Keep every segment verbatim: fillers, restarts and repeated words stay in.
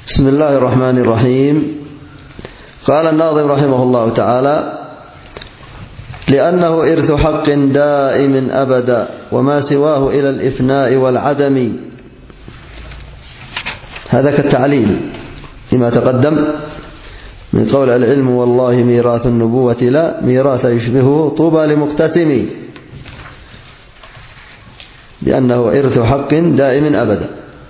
بسم الله الرحمن الرحيم. قال الناظم رحمه الله تعالى: لأنه إرث حق دائم أبدا وما سواه إلى الإفناء والعدم. هذا كالتعليل فيما تقدم من قول العلم والله ميراث النبوة لا ميراث يشبهه طوبى لمقتسم، لأنه إرث حق دائم أبدا،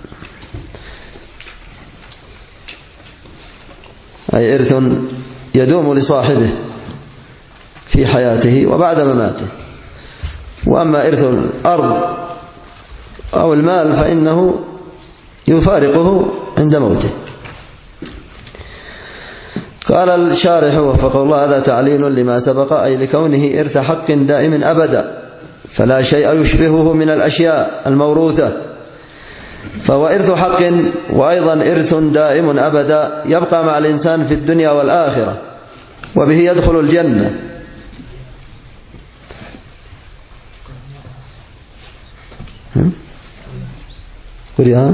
أي إرث يدوم لصاحبه في حياته وبعد مماته. وأما إرث الأرض أو المال فإنه يفارقه عند موته. قال الشارح وفقه الله: هذا تعليل لما سبق، أي لكونه إرث حق دائم أبدا، فلا شيء يشبهه من الأشياء الموروثة، فهو إرث حق وأيضا إرث دائم أبدا يبقى مع الإنسان في الدنيا والآخرة، وبه يدخل الجنة. قريها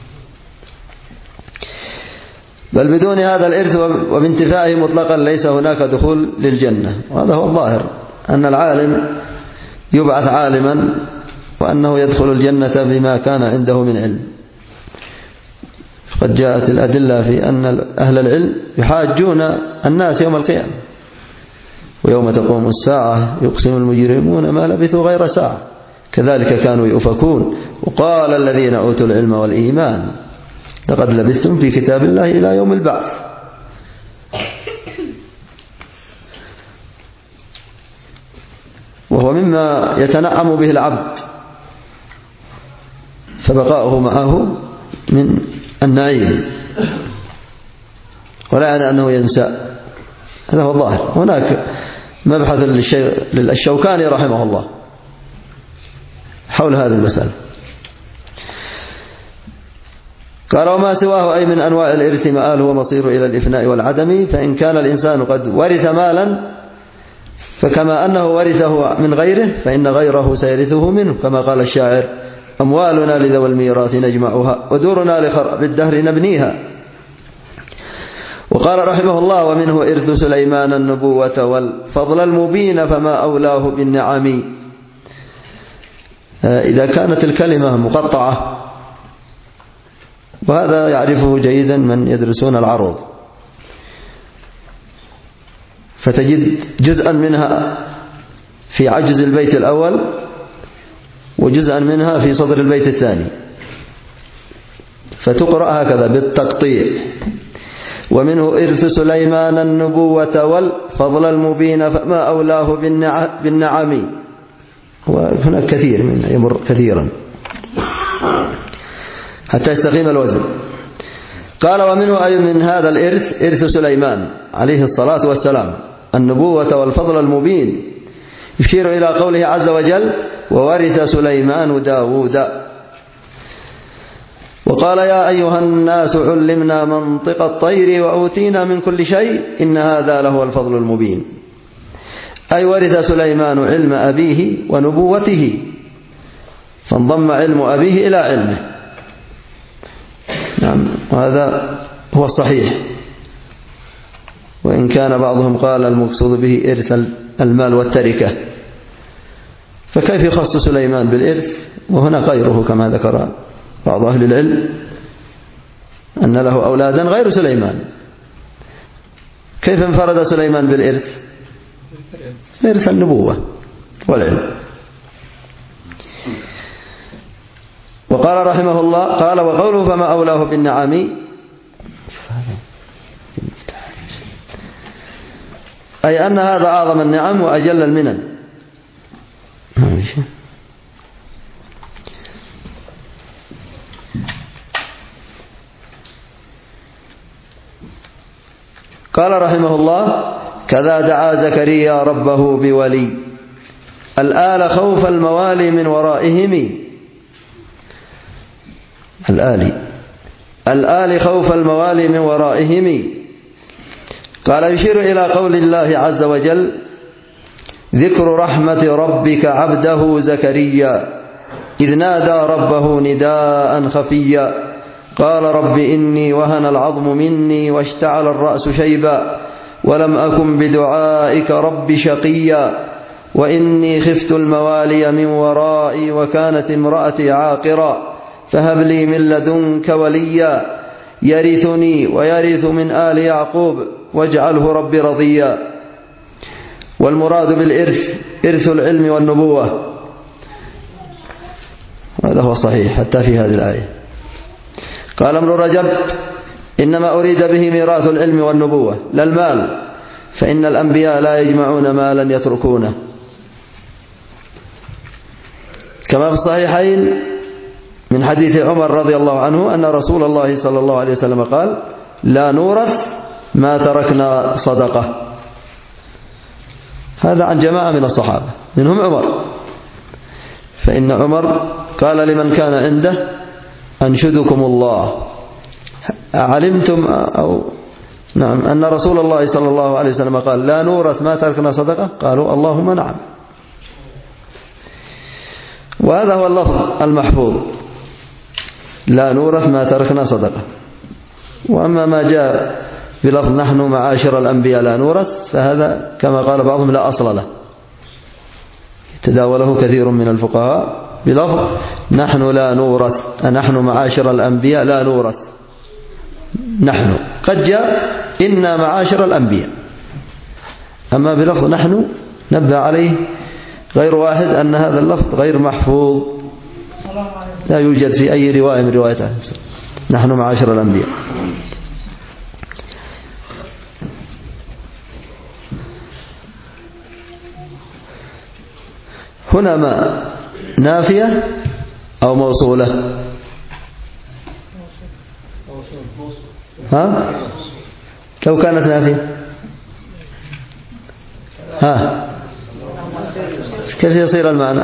بل بدون هذا الإرث وبانتفاعه مطلقا ليس هناك دخول للجنة. وهذا هو الظاهر، أن العالم يبعث عالما وأنه يدخل الجنة بما كان عنده من علم. قد جاءت الأدلة في أن أهل العلم يحاجون الناس يوم القيامة، ويوم تقوم الساعة يقسم المجرمون ما لبثوا غير ساعة كذلك كانوا يؤفكون. وقال الذين أوتوا العلم والإيمان لقد لبثتم في كتاب الله إلى يوم البعث. وهو مما يتنعم به العبد، فبقاؤه معه من النعيم، ولا يعني أنه ينسى. هذا هو الظاهر. هناك مبحث للشوكاني رحمه الله حول هذه المسألة. قال: وما سواه أي من أنواع الإرث مآله ومصير إلى الإفناء والعدم. فإن كان الإنسان قد ورث مالا فكما أنه ورثه من غيره فإن غيره سيرثه منه، كما قال الشاعر: أموالنا لذوي الميراث نجمعها ودورنا لخراب الدهر نبنيها. وقال رحمه الله: ومنه إرث سليمان النبوة والفضل المبين فما أولاه بالنعم. إذا كانت الكلمة مقطعة، وهذا يعرفه جيدا من يدرسون العروض، فتجد جزءا منها في عجز البيت الأول وجزءا منها في صدر البيت الثاني، فتقرأ هكذا بالتقطيع: ومنه إرث سليمان النبوة والفضل المبين فما أولاه بالنعم. وهناك كثير منه يمر كثيرا حتى يستقيم الوزن. قال: ومنه أي من هذا الإرث إرث سليمان عليه الصلاة والسلام النبوة والفضل المبين، يشير إلى قوله عز وجل: وورث سليمان داود. وقال: يا أيها الناس علمنا منطق الطير وأوتينا من كل شيء إن هذا لهو الفضل المبين. أي ورث سليمان علم أبيه ونبوته، فانضم علم أبيه إلى علمه. نعم، وهذا هو الصحيح، وإن كان بعضهم قال المقصود به إرث المال والتركة، فكيف يخص سليمان بالإرث وهنا غيره كما ذكر بعض أهل العلم أن له أولادا غير سليمان؟ كيف انفرد سليمان بالإرث؟ إرث النبوة والعلم. وقال رحمه الله: قال: وقوله فما أولاه بالنعم، أي أن هذا أعظم النعم وأجل المنن. قال رحمه الله: كذا دعا زكريا ربه بولي الآل خوف الموالي من ورائهم. الآل الآل خوف الموالي من ورائهم. قال: يشير إلى قول الله عز وجل: ذكر رحمة ربك عبده زكريا إذ نادى ربه نداء خفيا قال رب إني وهن العظم مني واشتعل الرأس شيبا ولم أكن بدعائك رب شقيا وإني خفت الموالي من ورائي وكانت امرأتي عاقرا فهب لي من لدنك وليا يرثني ويرث من آل يعقوب واجعله رب رضيا. والمراد بالإرث إرث العلم والنبوة، هذا هو الصحيح حتى في هذه الآية. قال ابن رجب إنما أريد به ميراث العلم والنبوة لا المال، فإن الأنبياء لا يجمعون مالا يتركونه، كما في الصحيحين من حديث عمر رضي الله عنه أن رسول الله صلى الله عليه وسلم قال لا نورث ما تركنا صدقة. هذا عن جماعة من الصحابة منهم عمر، فإن عمر قال لمن كان عنده أنشدكم الله علمتم أو نعم أن رسول الله صلى الله عليه وسلم قال لا نورث ما تركنا صدقة؟ قالوا اللهم نعم. وهذا هو اللفظ المحفوظ لا نورث ما تركنا صدقة. وأما ما جاء بلفظ نحن معاشر الأنبياء لا نورث فهذا كما قال بعضهم لا أصل له، تداوله كثير من الفقهاء بلفظ نحن لا نورث، نحن معاشر الأنبياء لا نورث. نحن قد جاء إنا معاشر الأنبياء، أما بلفظ نحن نبه عليه غير واحد أن هذا اللفظ غير محفوظ، لا يوجد في أي رواية من روايته نحن معاشر الأنبياء. هنا ما نافية أو موصولة؟ ها؟ لو كانت نافية ها كيف يصير المعنى؟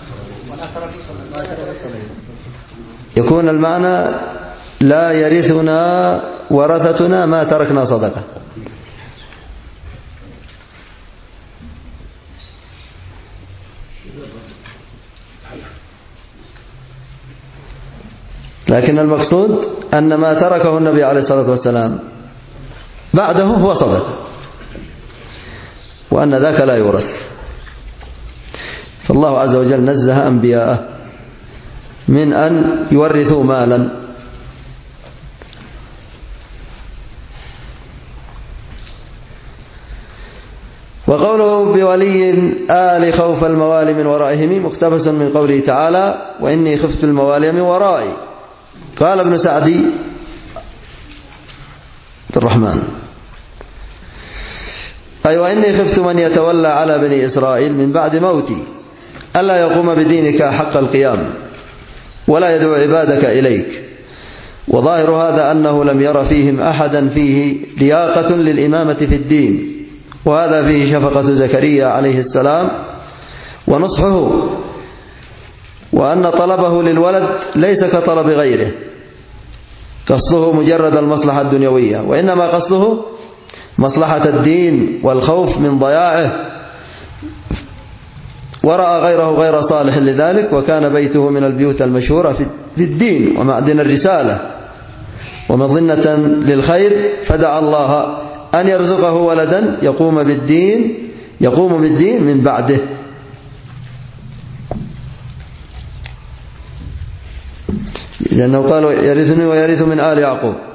يكون المعنى لا يرثنا ورثتنا ما تركنا صدقة. لكن المقصود أن ما تركه النبي عليه الصلاة والسلام بعده هو صدقة، وأن ذاك لا يورث. فالله عز وجل نزه أنبياءه من أن يورثوا مالا. وقوله بولي آل خوف الموالي من ورائهم مقتبس من قوله تعالى وإني خفت الموالي من ورائي. قال ابن سعدي الرحمن أي وإني خفت من يتولى على بني إسرائيل من بعد موتي ألا يقوم بدينك حق القيام ولا يدعو عبادك إليك. وظاهر هذا أنه لم ير فيهم أحدا فيه لياقة للإمامة في الدين، وهذا فيه شفقة زكريا عليه السلام ونصحه، وأن طلبه للولد ليس كطلب غيره قصده مجرد المصلحة الدنيوية، وإنما قصده مصلحة الدين والخوف من ضياعه، ورأى غيره غير صالح لذلك، وكان بيته من البيوت المشهورة في الدين ومعدن الرسالة ومظنة للخير، فدعا الله أن يرزقه ولدا يقوم بالدين يقوم بالدين من بعده. لأنه قال يرثني ويرث من آل يعقوب.